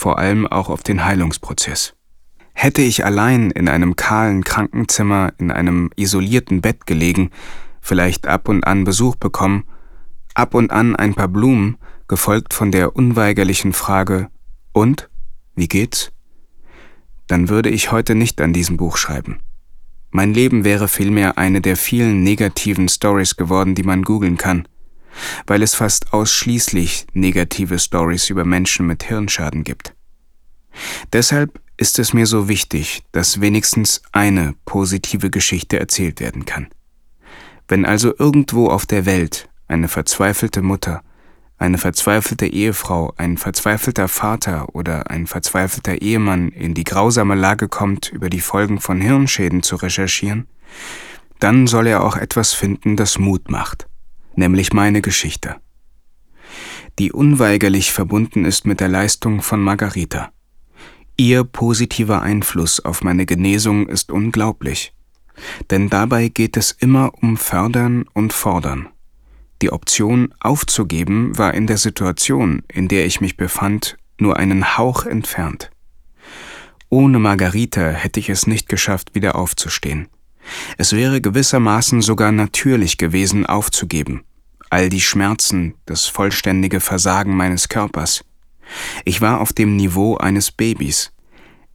vor allem auch auf den Heilungsprozess. Hätte ich allein in einem kahlen Krankenzimmer in einem isolierten Bett gelegen, vielleicht ab und an Besuch bekommen, ab und an ein paar Blumen, gefolgt von der unweigerlichen Frage: Und? Wie geht's? Dann würde ich heute nicht an diesem Buch schreiben. Mein Leben wäre vielmehr eine der vielen negativen Stories geworden, die man googeln kann, weil es fast ausschließlich negative Stories über Menschen mit Hirnschaden gibt. Deshalb ist es mir so wichtig, dass wenigstens eine positive Geschichte erzählt werden kann. Wenn also irgendwo auf der Welt eine verzweifelte Mutter, eine verzweifelte Ehefrau, ein verzweifelter Vater oder ein verzweifelter Ehemann in die grausame Lage kommt, über die Folgen von Hirnschäden zu recherchieren, dann soll er auch etwas finden, das Mut macht, nämlich meine Geschichte, die unweigerlich verbunden ist mit der Leistung von Margarita. Ihr positiver Einfluss auf meine Genesung ist unglaublich, denn dabei geht es immer um Fördern und Fordern. Die Option aufzugeben war in der Situation, in der ich mich befand, nur einen Hauch entfernt. Ohne Margarita hätte ich es nicht geschafft, wieder aufzustehen. Es wäre gewissermaßen sogar natürlich gewesen, aufzugeben. All die Schmerzen, das vollständige Versagen meines Körpers. Ich war auf dem Niveau eines Babys.